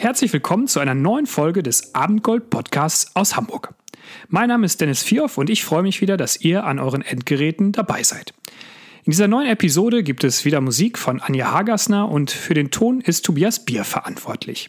herzlich willkommen zu einer neuen Folge des Abendgold-Podcasts aus Hamburg. Mein Name ist Dennis Vierhoff und ich freue mich wieder, dass ihr an euren Endgeräten dabei seid. In dieser neuen Episode gibt es wieder Musik von Anja Hagassner und für den Ton ist Tobias Bier verantwortlich.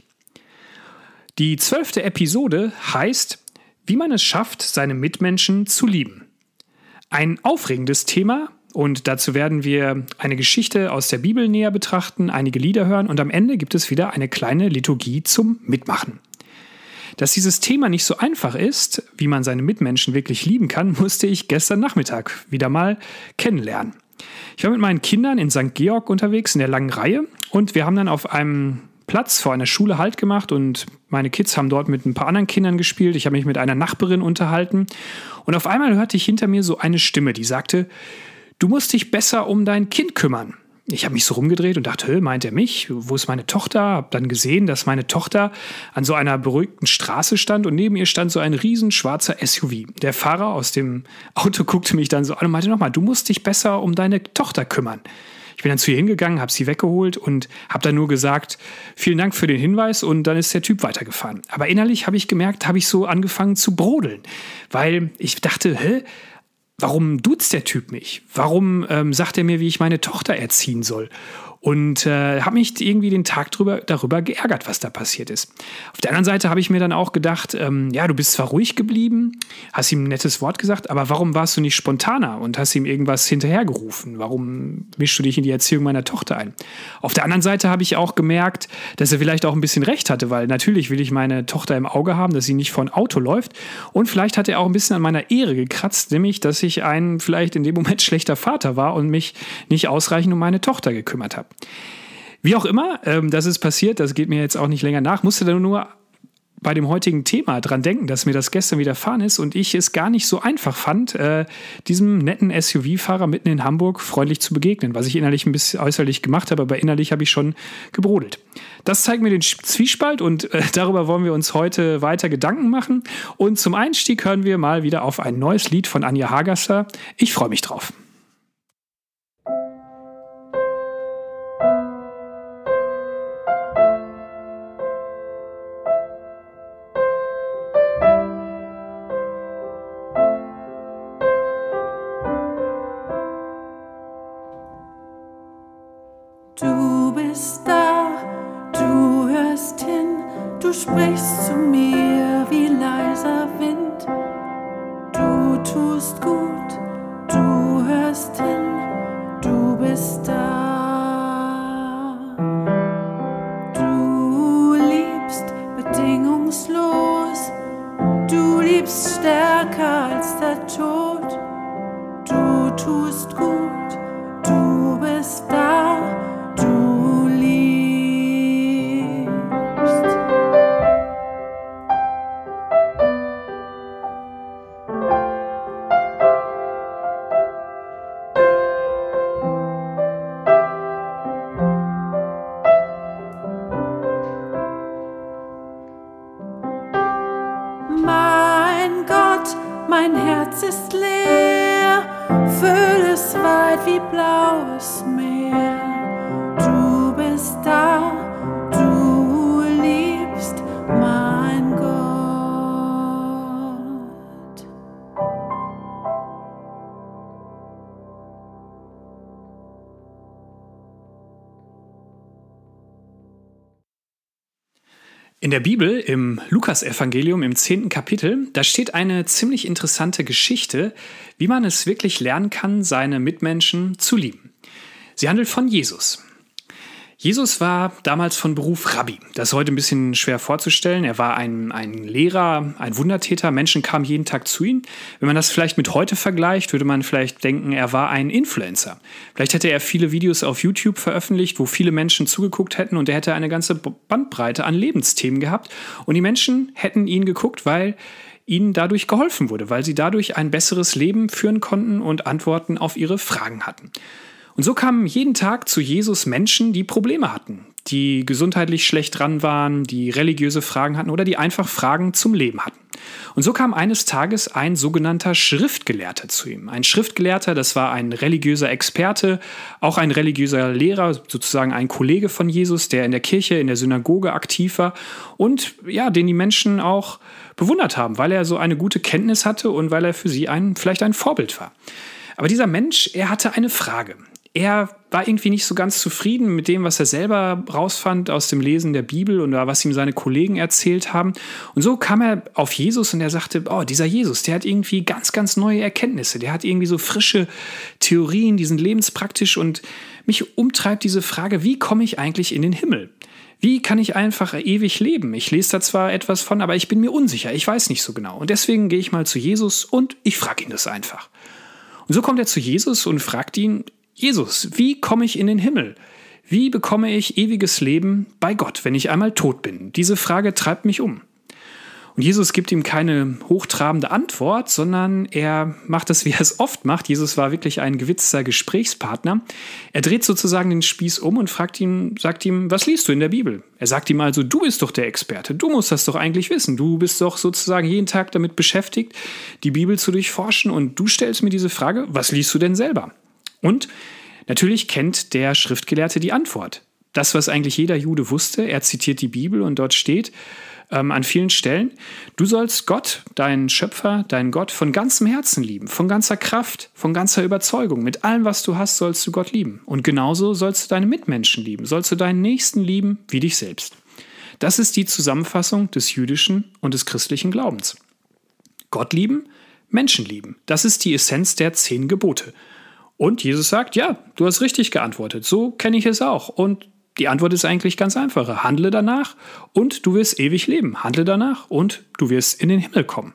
Die 12. Episode heißt, wie man es schafft, seine Mitmenschen zu lieben. Ein aufregendes Thema. Und dazu werden wir eine Geschichte aus der Bibel näher betrachten, einige Lieder hören und am Ende gibt es wieder eine kleine Liturgie zum Mitmachen. Dass dieses Thema nicht so einfach ist, wie man seine Mitmenschen wirklich lieben kann, musste ich gestern Nachmittag wieder mal kennenlernen. Ich war mit meinen Kindern in St. Georg unterwegs in der langen Reihe und wir haben dann auf einem Platz vor einer Schule Halt gemacht und meine Kids haben dort mit ein paar anderen Kindern gespielt. Ich habe mich mit einer Nachbarin unterhalten und auf einmal hörte ich hinter mir so eine Stimme, die sagte: Du musst dich besser um dein Kind kümmern. Ich habe mich so rumgedreht und dachte, meint er mich? Wo ist meine Tochter? Habe dann gesehen, dass meine Tochter an so einer beruhigten Straße stand und neben ihr stand so ein riesen schwarzer SUV. Der Fahrer aus dem Auto guckte mich dann so an und meinte nochmal, du musst dich besser um deine Tochter kümmern. Ich bin dann zu ihr hingegangen, habe sie weggeholt und habe dann nur gesagt, vielen Dank für den Hinweis und dann ist der Typ weitergefahren. Aber innerlich habe ich gemerkt, habe ich so angefangen zu brodeln, weil ich dachte, warum duzt der Typ mich? Warum sagt er mir, wie ich meine Tochter erziehen soll? Und habe mich irgendwie den Tag darüber geärgert, was da passiert ist. Auf der anderen Seite habe ich mir dann auch gedacht, du bist zwar ruhig geblieben, hast ihm ein nettes Wort gesagt, aber warum warst du nicht spontaner und hast ihm irgendwas hinterhergerufen? Warum mischst du dich in die Erziehung meiner Tochter ein? Auf der anderen Seite habe ich auch gemerkt, dass er vielleicht auch ein bisschen recht hatte, weil natürlich will ich meine Tochter im Auge haben, dass sie nicht vor ein Auto läuft. Und vielleicht hat er auch ein bisschen an meiner Ehre gekratzt, nämlich, dass ich ein vielleicht in dem Moment schlechter Vater war und mich nicht ausreichend um meine Tochter gekümmert habe. Wie auch immer, das ist passiert, das geht mir jetzt auch nicht länger nach, musste dann nur bei dem heutigen Thema dran denken, dass mir das gestern widerfahren ist und ich es gar nicht so einfach fand, diesem netten SUV-Fahrer mitten in Hamburg freundlich zu begegnen, was ich innerlich ein bisschen äußerlich gemacht habe, aber innerlich habe ich schon gebrodelt. Das zeigt mir den Zwiespalt und darüber wollen wir uns heute weiter Gedanken machen und zum Einstieg hören wir mal wieder auf ein neues Lied von Anja Hagassner. Ich freue mich drauf. Du bist da, du hörst hin, du sprichst zu mir wie leiser Wind. Du tust gut, du hörst hin, du bist da. Du liebst bedingungslos, du liebst stärker als der Tod. Du tust gut, du bist da. Mein Gott, mein Herz ist leer, füll es weit wie blaues Meer. Du bist da, du liebst, mein Gott. In der Bibel, im Lukas-Evangelium im 10. Kapitel, da steht eine ziemlich interessante Geschichte, wie man es wirklich lernen kann, seine Mitmenschen zu lieben. Sie handelt von Jesus. Jesus war damals von Beruf Rabbi. Das ist heute ein bisschen schwer vorzustellen. Er war ein Lehrer, ein Wundertäter. Menschen kamen jeden Tag zu ihm. Wenn man das vielleicht mit heute vergleicht, würde man vielleicht denken, er war ein Influencer. Vielleicht hätte er viele Videos auf YouTube veröffentlicht, wo viele Menschen zugeguckt hätten und er hätte eine ganze Bandbreite an Lebensthemen gehabt. Und die Menschen hätten ihn geguckt, weil ihnen dadurch geholfen wurde, weil sie dadurch ein besseres Leben führen konnten und Antworten auf ihre Fragen hatten. Und so kamen jeden Tag zu Jesus Menschen, die Probleme hatten, die gesundheitlich schlecht dran waren, die religiöse Fragen hatten oder die einfach Fragen zum Leben hatten. Und so kam eines Tages ein sogenannter Schriftgelehrter zu ihm. Ein Schriftgelehrter, das war ein religiöser Experte, auch ein religiöser Lehrer, sozusagen ein Kollege von Jesus, der in der Kirche, in der Synagoge aktiv war und ja, den die Menschen auch bewundert haben, weil er so eine gute Kenntnis hatte und weil er für sie vielleicht ein Vorbild war. Aber dieser Mensch, er hatte eine Frage. Er war irgendwie nicht so ganz zufrieden mit dem, was er selber rausfand aus dem Lesen der Bibel oder was ihm seine Kollegen erzählt haben. Und so kam er auf Jesus und er sagte, oh, dieser Jesus, der hat irgendwie ganz, ganz neue Erkenntnisse. Der hat irgendwie so frische Theorien, die sind lebenspraktisch und mich umtreibt diese Frage, wie komme ich eigentlich in den Himmel? Wie kann ich einfach ewig leben? Ich lese da zwar etwas von, aber ich bin mir unsicher, ich weiß nicht so genau. Und deswegen gehe ich mal zu Jesus und ich frage ihn das einfach. Und so kommt er zu Jesus und fragt ihn, Jesus, wie komme ich in den Himmel? Wie bekomme ich ewiges Leben bei Gott, wenn ich einmal tot bin? Diese Frage treibt mich um. Und Jesus gibt ihm keine hochtrabende Antwort, sondern er macht es, wie er es oft macht. Jesus war wirklich ein gewitzter Gesprächspartner. Er dreht sozusagen den Spieß um und sagt ihm, was liest du in der Bibel? Er sagt ihm also, du bist doch der Experte, du musst das doch eigentlich wissen. Du bist doch sozusagen jeden Tag damit beschäftigt, die Bibel zu durchforschen und du stellst mir diese Frage, was liest du denn selber? Und natürlich kennt der Schriftgelehrte die Antwort. Das, was eigentlich jeder Jude wusste, er zitiert die Bibel und dort steht an vielen Stellen, du sollst Gott, deinen Schöpfer, deinen Gott von ganzem Herzen lieben, von ganzer Kraft, von ganzer Überzeugung. Mit allem, was du hast, sollst du Gott lieben. Und genauso sollst du deine Mitmenschen lieben, sollst du deinen Nächsten lieben wie dich selbst. Das ist die Zusammenfassung des jüdischen und des christlichen Glaubens. Gott lieben, Menschen lieben. Das ist die Essenz der 10 Gebote. Und Jesus sagt, ja, du hast richtig geantwortet, so kenne ich es auch. Und die Antwort ist eigentlich ganz einfach. Handle danach und du wirst ewig leben. Handle danach und du wirst in den Himmel kommen.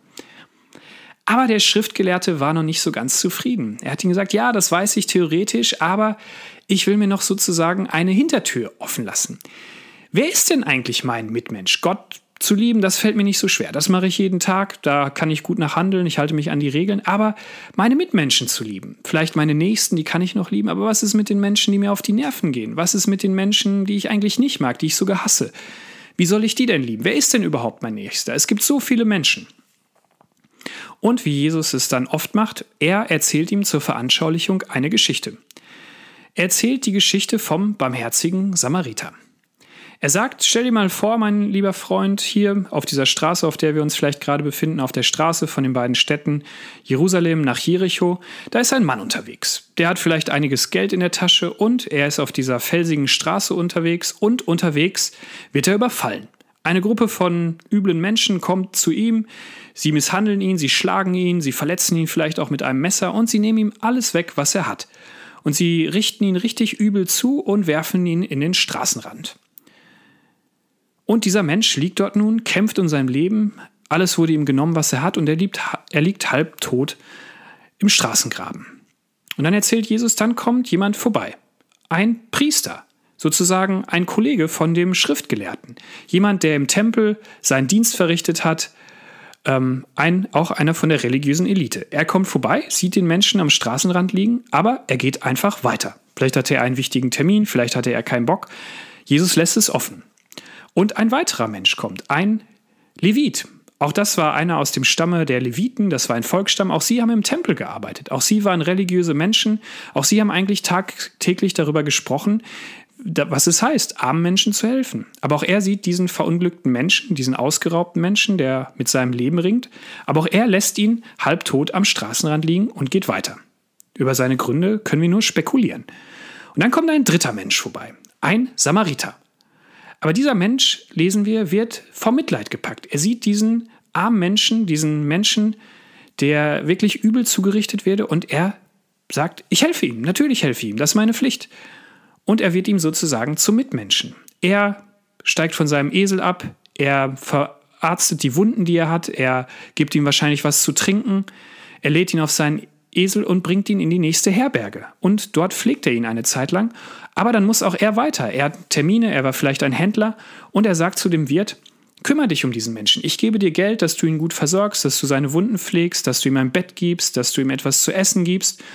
Aber der Schriftgelehrte war noch nicht so ganz zufrieden. Er hat ihm gesagt, ja, das weiß ich theoretisch, aber ich will mir noch sozusagen eine Hintertür offen lassen. Wer ist denn eigentlich mein Mitmensch? Gott zu lieben, das fällt mir nicht so schwer. Das mache ich jeden Tag, da kann ich gut nach handeln, ich halte mich an die Regeln. Aber meine Mitmenschen zu lieben, vielleicht meine Nächsten, die kann ich noch lieben. Aber was ist mit den Menschen, die mir auf die Nerven gehen? Was ist mit den Menschen, die ich eigentlich nicht mag, die ich sogar hasse? Wie soll ich die denn lieben? Wer ist denn überhaupt mein Nächster? Es gibt so viele Menschen. Und wie Jesus es dann oft macht, er erzählt ihm zur Veranschaulichung eine Geschichte. Er erzählt die Geschichte vom barmherzigen Samariter. Er sagt, stell dir mal vor, mein lieber Freund, hier auf dieser Straße, auf der wir uns vielleicht gerade befinden, auf der Straße von den beiden Städten Jerusalem nach Jericho, da ist ein Mann unterwegs. Der hat vielleicht einiges Geld in der Tasche und er ist auf dieser felsigen Straße unterwegs und unterwegs wird er überfallen. Eine Gruppe von üblen Menschen kommt zu ihm, sie misshandeln ihn, sie schlagen ihn, sie verletzen ihn vielleicht auch mit einem Messer und sie nehmen ihm alles weg, was er hat. Und sie richten ihn richtig übel zu und werfen ihn in den Straßenrand. Und dieser Mensch liegt dort nun, kämpft um sein Leben, alles wurde ihm genommen, was er hat und er liegt halbtot im Straßengraben. Und dann erzählt Jesus, dann kommt jemand vorbei, ein Priester, sozusagen ein Kollege von dem Schriftgelehrten, jemand, der im Tempel seinen Dienst verrichtet hat, auch einer von der religiösen Elite. Er kommt vorbei, sieht den Menschen am Straßenrand liegen, aber er geht einfach weiter. Vielleicht hatte er einen wichtigen Termin, vielleicht hatte er keinen Bock. Jesus lässt es offen. Und ein weiterer Mensch kommt, ein Levit. Auch das war einer aus dem Stamme der Leviten, das war ein Volksstamm. Auch sie haben im Tempel gearbeitet. Auch sie waren religiöse Menschen. Auch sie haben eigentlich tagtäglich darüber gesprochen, was es heißt, armen Menschen zu helfen. Aber auch er sieht diesen verunglückten Menschen, diesen ausgeraubten Menschen, der mit seinem Leben ringt. Aber auch er lässt ihn halbtot am Straßenrand liegen und geht weiter. Über seine Gründe können wir nur spekulieren. Und dann kommt ein dritter Mensch vorbei, ein Samariter. Aber dieser Mensch, lesen wir, wird vom Mitleid gepackt. Er sieht diesen armen Menschen, der wirklich übel zugerichtet werde und er sagt, ich helfe ihm, natürlich helfe ich ihm, das ist meine Pflicht. Und er wird ihm sozusagen zum Mitmenschen. Er steigt von seinem Esel ab, er verarztet die Wunden, die er hat, er gibt ihm wahrscheinlich was zu trinken, er lädt ihn auf seinen Esel und bringt ihn in die nächste Herberge. Und dort pflegt er ihn eine Zeit lang. Aber dann muss auch er weiter. Er hat Termine, er war vielleicht ein Händler und er sagt zu dem Wirt, kümmere dich um diesen Menschen. Ich gebe dir Geld, dass du ihn gut versorgst, dass du seine Wunden pflegst, dass du ihm ein Bett gibst, dass du ihm etwas zu essen gibst.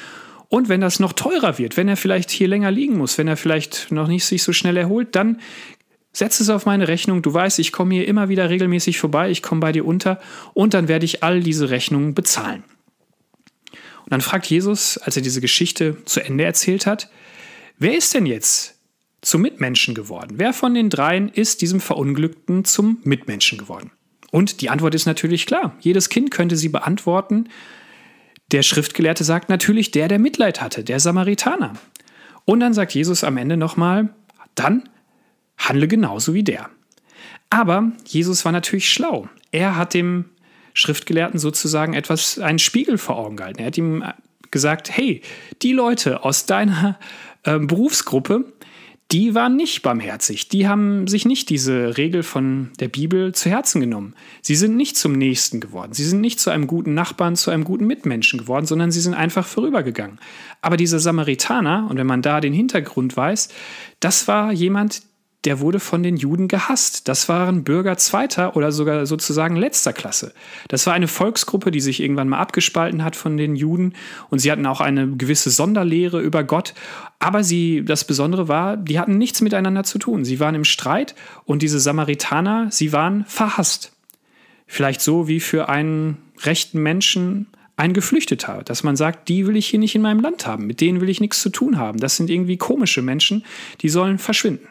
Und wenn das noch teurer wird, wenn er vielleicht hier länger liegen muss, wenn er vielleicht noch nicht sich so schnell erholt, dann setz es auf meine Rechnung. Du weißt, ich komme hier immer wieder regelmäßig vorbei, ich komme bei dir unter und dann werde ich all diese Rechnungen bezahlen. Und dann fragt Jesus, als er diese Geschichte zu Ende erzählt hat, wer ist denn jetzt zum Mitmenschen geworden? Wer von den dreien ist diesem Verunglückten zum Mitmenschen geworden? Und die Antwort ist natürlich klar. Jedes Kind könnte sie beantworten. Der Schriftgelehrte sagt natürlich der Mitleid hatte, der Samaritaner. Und dann sagt Jesus am Ende nochmal, dann handle genauso wie der. Aber Jesus war natürlich schlau. Er hat dem Schriftgelehrten sozusagen einen Spiegel vor Augen gehalten. Er hat ihm gesagt, hey, die Leute aus deiner Berufsgruppe, die waren nicht barmherzig. Die haben sich nicht diese Regel von der Bibel zu Herzen genommen. Sie sind nicht zum Nächsten geworden. Sie sind nicht zu einem guten Nachbarn, zu einem guten Mitmenschen geworden, sondern sie sind einfach vorübergegangen. Aber dieser Samaritaner, und wenn man da den Hintergrund weiß, das war jemand, der wurde von den Juden gehasst. Das waren Bürger zweiter oder sogar sozusagen letzter Klasse. Das war eine Volksgruppe, die sich irgendwann mal abgespalten hat von den Juden und sie hatten auch eine gewisse Sonderlehre über Gott. Aber das Besondere war, die hatten nichts miteinander zu tun. Sie waren im Streit und diese Samaritaner, sie waren verhasst. Vielleicht so wie für einen rechten Menschen ein Geflüchteter, dass man sagt, die will ich hier nicht in meinem Land haben, mit denen will ich nichts zu tun haben. Das sind irgendwie komische Menschen, die sollen verschwinden.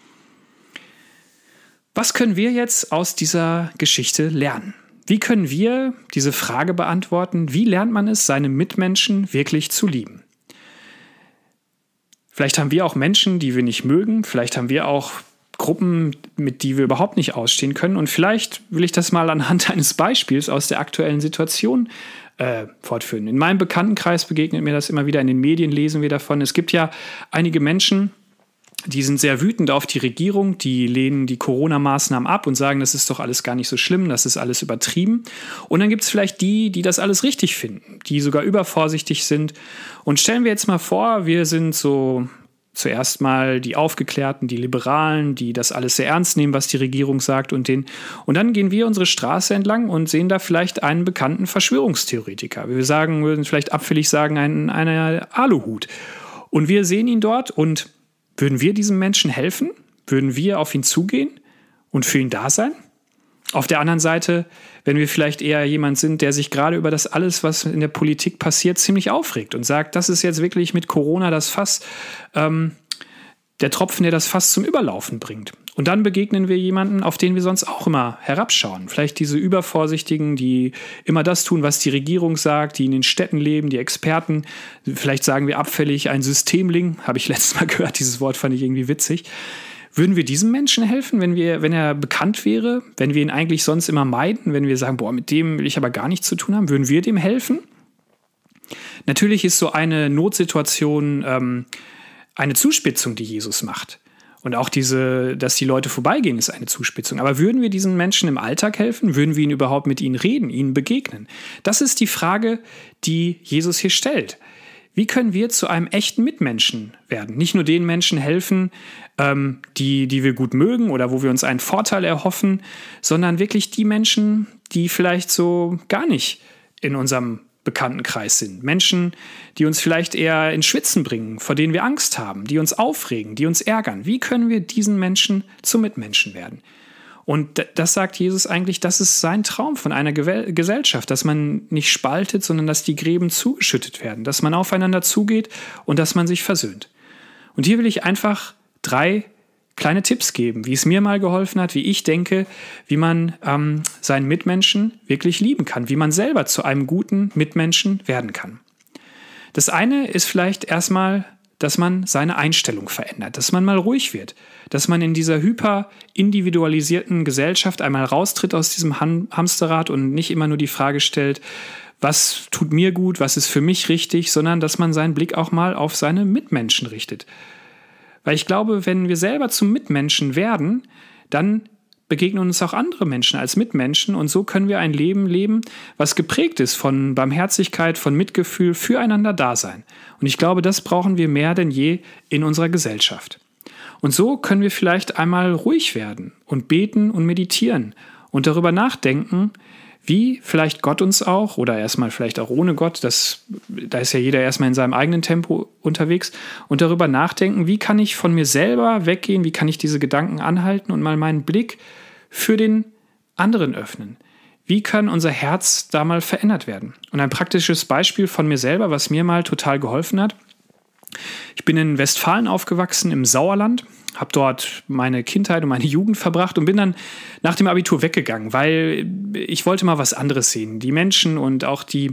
Was können wir jetzt aus dieser Geschichte lernen? Wie können wir diese Frage beantworten? Wie lernt man es, seine Mitmenschen wirklich zu lieben? Vielleicht haben wir auch Menschen, die wir nicht mögen. Vielleicht haben wir auch Gruppen, mit die wir überhaupt nicht ausstehen können. Und vielleicht will ich das mal anhand eines Beispiels aus der aktuellen Situation fortführen. In meinem Bekanntenkreis begegnet mir das immer wieder. In den Medien lesen wir davon. Es gibt ja einige Menschen, die sind sehr wütend auf die Regierung, die lehnen die Corona-Maßnahmen ab und sagen, das ist doch alles gar nicht so schlimm, das ist alles übertrieben. Und dann gibt es vielleicht die das alles richtig finden, die sogar übervorsichtig sind. Und stellen wir jetzt mal vor, wir sind so zuerst mal die Aufgeklärten, die Liberalen, die das alles sehr ernst nehmen, was die Regierung sagt. Und dann gehen wir unsere Straße entlang und sehen da vielleicht einen bekannten Verschwörungstheoretiker. Würden vielleicht abfällig sagen, einen Aluhut. Und wir sehen ihn dort und würden wir diesem Menschen helfen? Würden wir auf ihn zugehen und für ihn da sein? Auf der anderen Seite, wenn wir vielleicht eher jemand sind, der sich gerade über das alles, was in der Politik passiert, ziemlich aufregt und sagt, das ist jetzt wirklich mit Corona das Fass, der Tropfen, der das Fass zum Überlaufen bringt. Und dann begegnen wir jemanden, auf den wir sonst auch immer herabschauen. Vielleicht diese Übervorsichtigen, die immer das tun, was die Regierung sagt, die in den Städten leben, die Experten. Vielleicht sagen wir abfällig ein Systemling, habe ich letztes Mal gehört, dieses Wort fand ich irgendwie witzig. Würden wir diesem Menschen helfen, wenn er bekannt wäre, wenn wir ihn eigentlich sonst immer meiden, wenn wir sagen, mit dem will ich aber gar nichts zu tun haben, würden wir dem helfen? Natürlich ist so eine Notsituation eine Zuspitzung, die Jesus macht. Und auch dass die Leute vorbeigehen, ist eine Zuspitzung. Aber würden wir diesen Menschen im Alltag helfen? Würden wir überhaupt mit ihnen reden, ihnen begegnen? Das ist die Frage, die Jesus hier stellt. Wie können wir zu einem echten Mitmenschen werden? Nicht nur den Menschen helfen, die wir gut mögen oder wo wir uns einen Vorteil erhoffen, sondern wirklich die Menschen, die vielleicht so gar nicht in unserem Bekanntenkreis sind. Menschen, die uns vielleicht eher ins Schwitzen bringen, vor denen wir Angst haben, die uns aufregen, die uns ärgern. Wie können wir diesen Menschen zu Mitmenschen werden? Und das sagt Jesus eigentlich, das ist sein Traum von einer Gesellschaft, dass man nicht spaltet, sondern dass die Gräben zugeschüttet werden, dass man aufeinander zugeht und dass man sich versöhnt. Und hier will ich einfach 3 kleine Tipps geben, wie es mir mal geholfen hat, wie ich denke, wie man seinen Mitmenschen wirklich lieben kann, wie man selber zu einem guten Mitmenschen werden kann. Das eine ist vielleicht erstmal, dass man seine Einstellung verändert, dass man mal ruhig wird, dass man in dieser hyper-individualisierten Gesellschaft einmal raustritt aus diesem Hamsterrad und nicht immer nur die Frage stellt, was tut mir gut, was ist für mich richtig, sondern dass man seinen Blick auch mal auf seine Mitmenschen richtet. Weil ich glaube, wenn wir selber zum Mitmenschen werden, dann begegnen uns auch andere Menschen als Mitmenschen und so können wir ein Leben leben, was geprägt ist von Barmherzigkeit, von Mitgefühl, füreinander Dasein. Und ich glaube, das brauchen wir mehr denn je in unserer Gesellschaft. Und so können wir vielleicht einmal ruhig werden und beten und meditieren und darüber nachdenken, wie vielleicht Gott uns auch, oder erstmal vielleicht auch ohne Gott, da ist ja jeder erstmal in seinem eigenen Tempo unterwegs, und darüber nachdenken, wie kann ich von mir selber weggehen, wie kann ich diese Gedanken anhalten und mal meinen Blick für den anderen öffnen. Wie kann unser Herz da mal verändert werden? Und ein praktisches Beispiel von mir selber, was mir mal total geholfen hat. Ich bin in Westfalen aufgewachsen, im Sauerland, habe dort meine Kindheit und meine Jugend verbracht und bin dann nach dem Abitur weggegangen, weil ich wollte mal was anderes sehen. Die Menschen und auch wie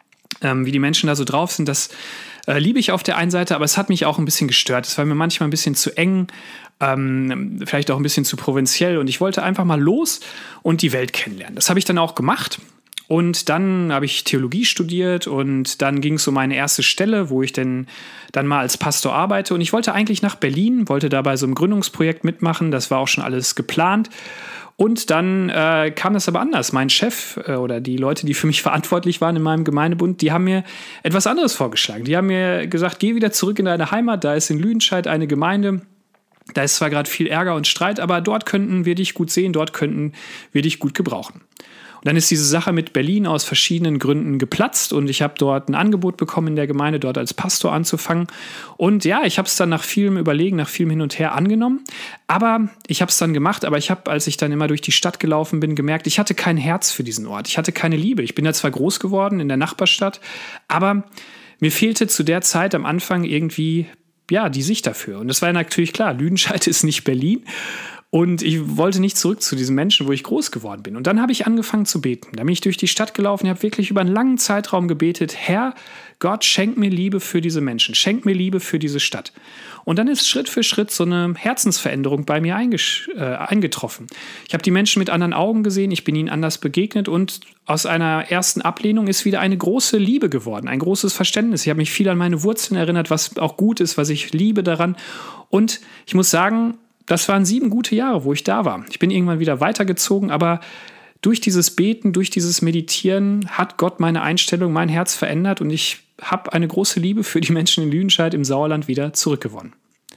die Menschen da so drauf sind, das liebe ich auf der einen Seite, aber es hat mich auch ein bisschen gestört. Es war mir manchmal ein bisschen zu eng, vielleicht auch ein bisschen zu provinziell, und ich wollte einfach mal los und die Welt kennenlernen. Das habe ich dann auch gemacht. Und dann habe ich Theologie studiert und dann ging es um meine erste Stelle, wo ich dann mal als Pastor arbeite. Und ich wollte eigentlich nach Berlin, wollte da bei so einem Gründungsprojekt mitmachen. Das war auch schon alles geplant. Und dann kam das aber anders. Mein Chef oder die Leute, die für mich verantwortlich waren in meinem Gemeindebund, die haben mir etwas anderes vorgeschlagen. Die haben mir gesagt, geh wieder zurück in deine Heimat. Da ist in Lüdenscheid eine Gemeinde. Da ist zwar gerade viel Ärger und Streit, aber dort könnten wir dich gut sehen, dort könnten wir dich gut gebrauchen. Und dann ist diese Sache mit Berlin aus verschiedenen Gründen geplatzt und ich habe dort ein Angebot bekommen, in der Gemeinde dort als Pastor anzufangen. Und ja, ich habe es dann nach vielem Überlegen, nach vielem Hin und Her angenommen. Aber ich habe es dann gemacht, aber ich habe, als ich dann immer durch die Stadt gelaufen bin, gemerkt, ich hatte kein Herz für diesen Ort. Ich hatte keine Liebe. Ich bin ja zwar groß geworden in der Nachbarstadt, aber mir fehlte zu der Zeit am Anfang irgendwie die Sicht dafür. Und das war ja natürlich klar, Lüdenscheid ist nicht Berlin. Und ich wollte nicht zurück zu diesen Menschen, wo ich groß geworden bin. Und dann habe ich angefangen zu beten. Da bin ich durch die Stadt gelaufen, ich habe wirklich über einen langen Zeitraum gebetet, Herr Gott, schenk mir Liebe für diese Menschen, schenk mir Liebe für diese Stadt. Und dann ist Schritt für Schritt so eine Herzensveränderung bei mir eingetroffen. Ich habe die Menschen mit anderen Augen gesehen, ich bin ihnen anders begegnet und aus einer ersten Ablehnung ist wieder eine große Liebe geworden, ein großes Verständnis. Ich habe mich viel an meine Wurzeln erinnert, was auch gut ist, was ich liebe daran. Und ich muss sagen, das waren 7 gute Jahre, wo ich da war. Ich bin irgendwann wieder weitergezogen, aber durch dieses Beten, durch dieses Meditieren hat Gott meine Einstellung, mein Herz verändert und ich habe eine große Liebe für die Menschen in Lüdenscheid im Sauerland wieder zurückgewonnen.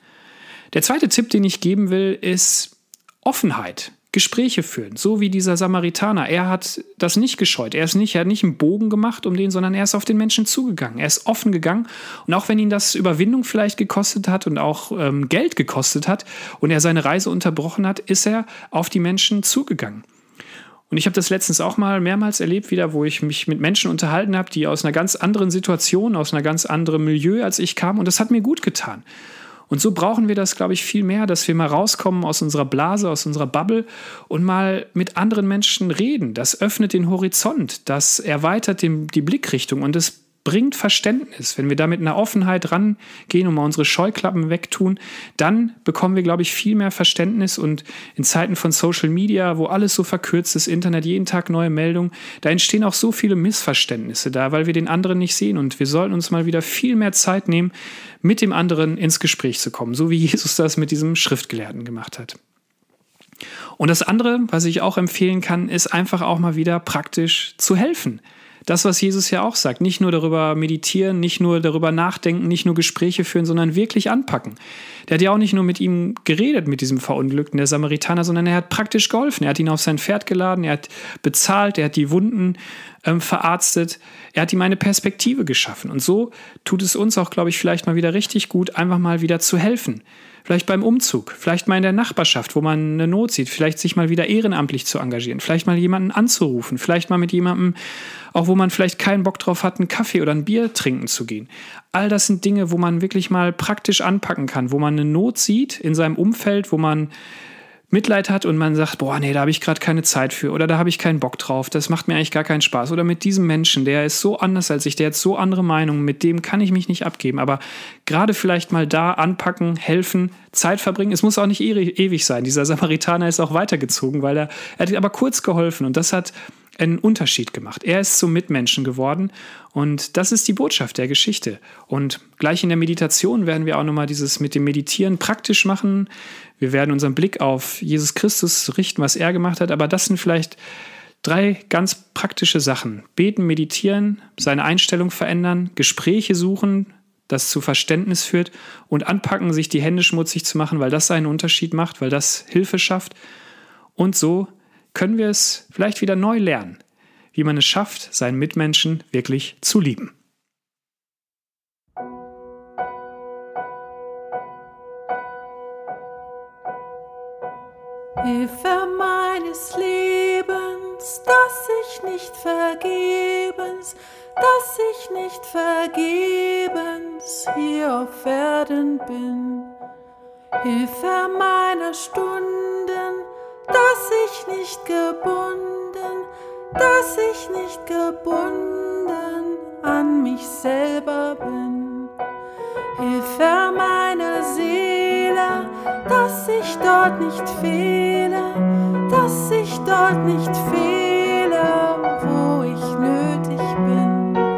Der zweite Tipp, den ich geben will, ist Offenheit. Gespräche führen, so wie dieser Samaritaner. Er hat das nicht gescheut. Er hat nicht einen Bogen gemacht um den, sondern er ist auf den Menschen zugegangen. Er ist offen gegangen. Und auch wenn ihn das Überwindung vielleicht gekostet hat und auch Geld gekostet hat und er seine Reise unterbrochen hat, ist er auf die Menschen zugegangen. Und ich habe das letztens auch mal mehrmals erlebt wieder, wo ich mich mit Menschen unterhalten habe, die aus einer ganz anderen Situation, aus einer ganz anderen Milieu als ich kamen. Und das hat mir gut getan. Und so brauchen wir das, glaube ich, viel mehr, dass wir mal rauskommen aus unserer Blase, aus unserer Bubble und mal mit anderen Menschen reden. Das öffnet den Horizont, das erweitert die Blickrichtung und es bringt Verständnis. Wenn wir da mit einer Offenheit rangehen und mal unsere Scheuklappen wegtun, dann bekommen wir, glaube ich, viel mehr Verständnis. Und in Zeiten von Social Media, wo alles so verkürzt ist, Internet, jeden Tag neue Meldungen, da entstehen auch so viele Missverständnisse da, weil wir den anderen nicht sehen. Und wir sollten uns mal wieder viel mehr Zeit nehmen, mit dem anderen ins Gespräch zu kommen, so wie Jesus das mit diesem Schriftgelehrten gemacht hat. Und das andere, was ich auch empfehlen kann, ist einfach auch mal wieder praktisch zu helfen. Das, was Jesus ja auch sagt, nicht nur darüber meditieren, nicht nur darüber nachdenken, nicht nur Gespräche führen, sondern wirklich anpacken. Der hat ja auch nicht nur mit ihm geredet, mit diesem Verunglückten, der Samaritaner, sondern er hat praktisch geholfen. Er hat ihn auf sein Pferd geladen, er hat bezahlt, er hat die Wunden verarztet, er hat ihm eine Perspektive geschaffen. Und so tut es uns auch, glaube ich, vielleicht mal wieder richtig gut, einfach mal wieder zu helfen. Vielleicht beim Umzug, vielleicht mal in der Nachbarschaft, wo man eine Not sieht, vielleicht sich mal wieder ehrenamtlich zu engagieren, vielleicht mal jemanden anzurufen, vielleicht mal mit jemandem, auch wo man vielleicht keinen Bock drauf hat, einen Kaffee oder ein Bier trinken zu gehen. All das sind Dinge, wo man wirklich mal praktisch anpacken kann, wo man eine Not sieht in seinem Umfeld, wo man Mitleid hat und man sagt, boah, nee, da habe ich gerade keine Zeit für oder da habe ich keinen Bock drauf, das macht mir eigentlich gar keinen Spaß. Oder mit diesem Menschen, der ist so anders als ich, der hat so andere Meinungen, mit dem kann ich mich nicht abgeben. Aber gerade vielleicht mal da anpacken, helfen, Zeit verbringen. Es muss auch nicht ewig sein. Dieser Samaritaner ist auch weitergezogen, weil er hat aber kurz geholfen und das hat einen Unterschied gemacht. Er ist zum Mitmenschen geworden und das ist die Botschaft der Geschichte. Und gleich in der Meditation werden wir auch nochmal dieses mit dem Meditieren praktisch machen. Wir werden unseren Blick auf Jesus Christus richten, was er gemacht hat, aber das sind vielleicht 3 ganz praktische Sachen. Beten, meditieren, seine Einstellung verändern, Gespräche suchen, das zu Verständnis führt und anpacken, sich die Hände schmutzig zu machen, weil das einen Unterschied macht, weil das Hilfe schafft. Und so können wir es vielleicht wieder neu lernen. wie man es schafft, seinen Mitmenschen wirklich zu lieben. Hilfe meines Lebens, dass ich nicht vergebens hier auf Erden bin. Hilfe meiner Stunden, dass ich nicht gebunden an mich selber bin. Hilfe meiner Seele, dass ich dort nicht fehle, wo ich nötig bin.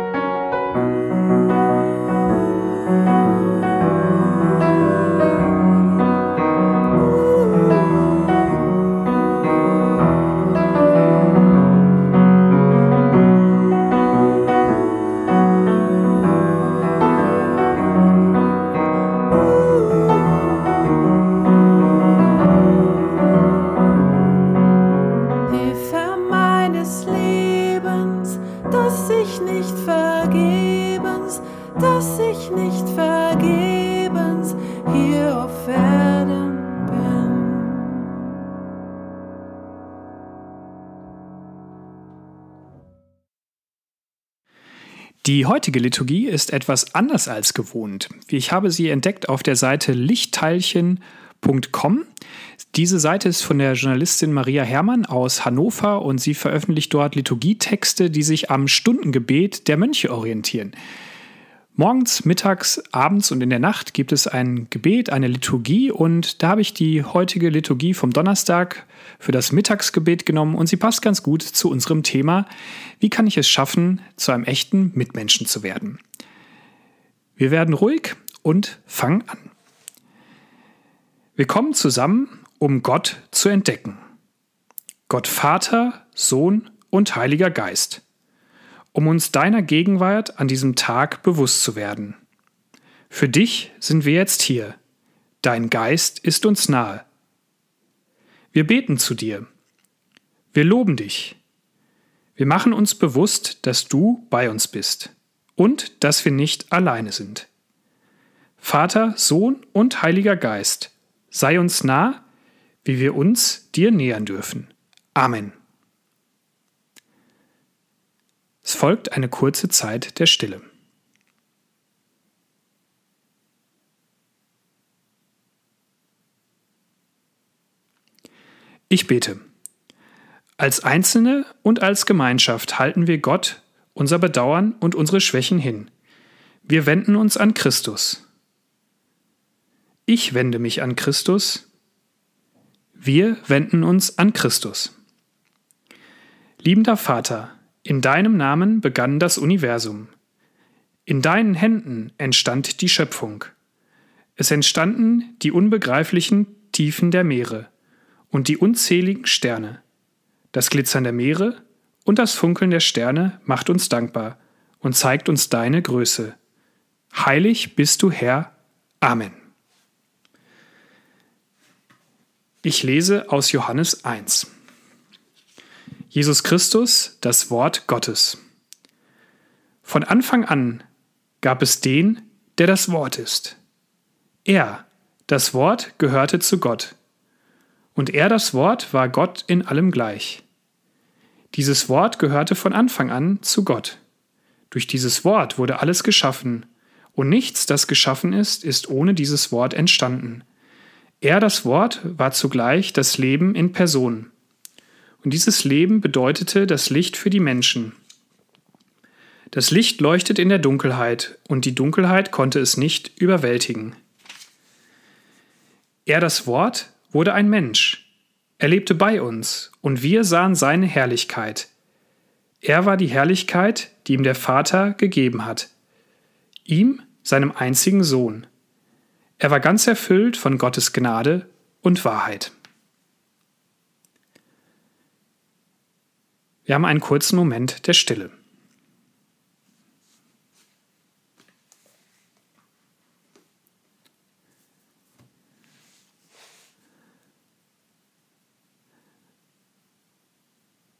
Dass ich nicht vergebens hier auf Erden bin. Die heutige Liturgie ist etwas anders als gewohnt. Ich habe sie entdeckt auf der Seite lichtteilchen.com. Diese Seite ist von der Journalistin Maria Herrmann aus Hannover und sie veröffentlicht dort Liturgietexte, die sich am Stundengebet der Mönche orientieren. Morgens, mittags, abends und in der Nacht gibt es ein Gebet, eine Liturgie und da habe ich die heutige Liturgie vom Donnerstag für das Mittagsgebet genommen und sie passt ganz gut zu unserem Thema, wie kann ich es schaffen, zu einem echten Mitmenschen zu werden. Wir werden ruhig und fangen an. Wir kommen zusammen, um Gott zu entdecken. Gott Vater, Sohn und Heiliger Geist. Um uns deiner Gegenwart an diesem Tag bewusst zu werden. Für dich sind wir jetzt hier. Dein Geist ist uns nahe. Wir beten zu dir. Wir loben dich. Wir machen uns bewusst, dass du bei uns bist und dass wir nicht alleine sind. Vater, Sohn und Heiliger Geist, sei uns nah, wie wir uns dir nähern dürfen. Amen. Es folgt eine kurze Zeit der Stille. Ich bete. Als Einzelne und als Gemeinschaft halten wir Gott, unser Bedauern und unsere Schwächen hin. Wir wenden uns an Christus. Ich wende mich an Christus. Wir wenden uns an Christus. Liebender Vater, in deinem Namen begann das Universum. In deinen Händen entstand die Schöpfung. Es entstanden die unbegreiflichen Tiefen der Meere und die unzähligen Sterne. Das Glitzern der Meere und das Funkeln der Sterne macht uns dankbar und zeigt uns deine Größe. Heilig bist du, Herr. Amen. Ich lese aus Johannes 1. Jesus Christus, das Wort Gottes. Von Anfang an gab es den, der das Wort ist. Er, das Wort, gehörte zu Gott. Und er, das Wort, war Gott in allem gleich. Dieses Wort gehörte von Anfang an zu Gott. Durch dieses Wort wurde alles geschaffen, und nichts, das geschaffen ist, ist ohne dieses Wort entstanden. Er, das Wort, war zugleich das Leben in Person. Und dieses Leben bedeutete das Licht für die Menschen. Das Licht leuchtet in der Dunkelheit, und die Dunkelheit konnte es nicht überwältigen. Er, das Wort, wurde ein Mensch. Er lebte bei uns, und wir sahen seine Herrlichkeit. Er war die Herrlichkeit, die ihm der Vater gegeben hat. Ihm, seinem einzigen Sohn. Er war ganz erfüllt von Gottes Gnade und Wahrheit. Wir haben einen kurzen Moment der Stille.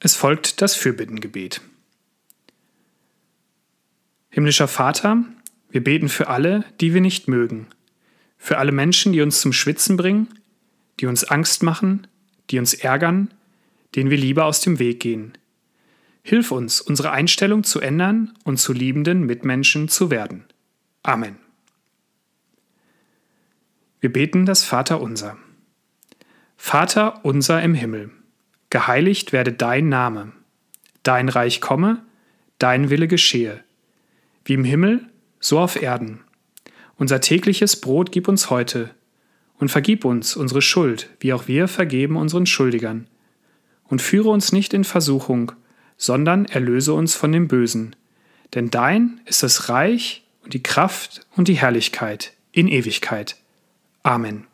Es folgt das Fürbittengebet. Himmlischer Vater, wir beten für alle, die wir nicht mögen, für alle Menschen, die uns zum Schwitzen bringen, die uns Angst machen, die uns ärgern, denen wir lieber aus dem Weg gehen. Hilf uns, unsere Einstellung zu ändern und zu liebenden Mitmenschen zu werden. Amen. Wir beten das Vaterunser. Vater unser im Himmel, geheiligt werde dein Name, dein Reich komme, dein Wille geschehe, wie im Himmel, so auf Erden. Unser tägliches Brot gib uns heute und vergib uns unsere Schuld, wie auch wir vergeben unseren Schuldigern. Und führe uns nicht in Versuchung, sondern erlöse uns von dem Bösen. Denn dein ist das Reich und die Kraft und die Herrlichkeit in Ewigkeit. Amen.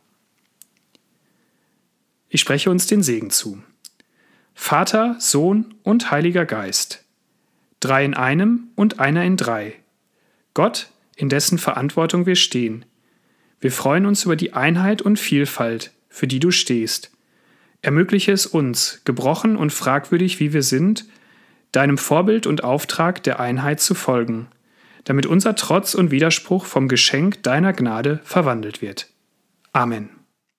Ich spreche uns den Segen zu. Vater, Sohn und Heiliger Geist. 3 in einem und einer in 3. Gott, in dessen Verantwortung wir stehen. Wir freuen uns über die Einheit und Vielfalt, für die du stehst. Ermögliche es uns, gebrochen und fragwürdig wie wir sind, deinem Vorbild und Auftrag der Einheit zu folgen, damit unser Trotz und Widerspruch vom Geschenk deiner Gnade verwandelt wird. Amen.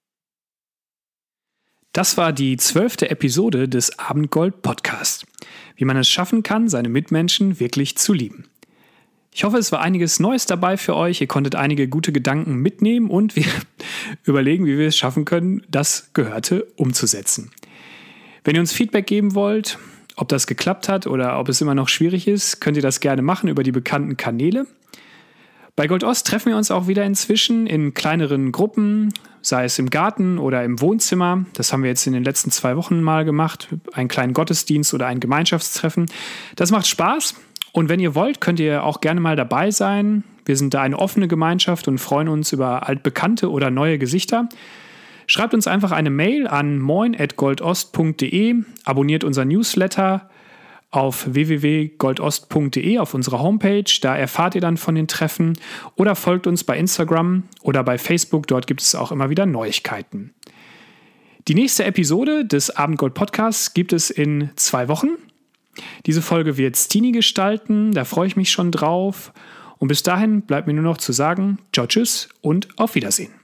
Das war die 12. Episode des Abendgold-Podcasts. Wie man es schaffen kann, seine Mitmenschen wirklich zu lieben. Ich hoffe, es war einiges Neues dabei für euch. Ihr konntet einige gute Gedanken mitnehmen und wir überlegen, wie wir es schaffen können, das Gehörte umzusetzen. Wenn ihr uns Feedback geben wollt, ob das geklappt hat oder ob es immer noch schwierig ist, könnt ihr das gerne machen über die bekannten Kanäle. Bei Gold Ost treffen wir uns auch wieder inzwischen in kleineren Gruppen, sei es im Garten oder im Wohnzimmer. Das haben wir jetzt in den letzten 2 Wochen mal gemacht. Einen kleinen Gottesdienst oder ein Gemeinschaftstreffen. Das macht Spaß. Und wenn ihr wollt, könnt ihr auch gerne mal dabei sein. Wir sind da eine offene Gemeinschaft und freuen uns über altbekannte oder neue Gesichter. Schreibt uns einfach eine Mail an moin@goldost.de, abonniert unser Newsletter auf www.goldost.de auf unserer Homepage. Da erfahrt ihr dann von den Treffen oder folgt uns bei Instagram oder bei Facebook. Dort gibt es auch immer wieder Neuigkeiten. Die nächste Episode des Abendgold-Podcasts gibt es in 2 Wochen. Diese Folge wird Stini gestalten, da freue ich mich schon drauf. Und bis dahin bleibt mir nur noch zu sagen, ciao, tschüss und auf Wiedersehen.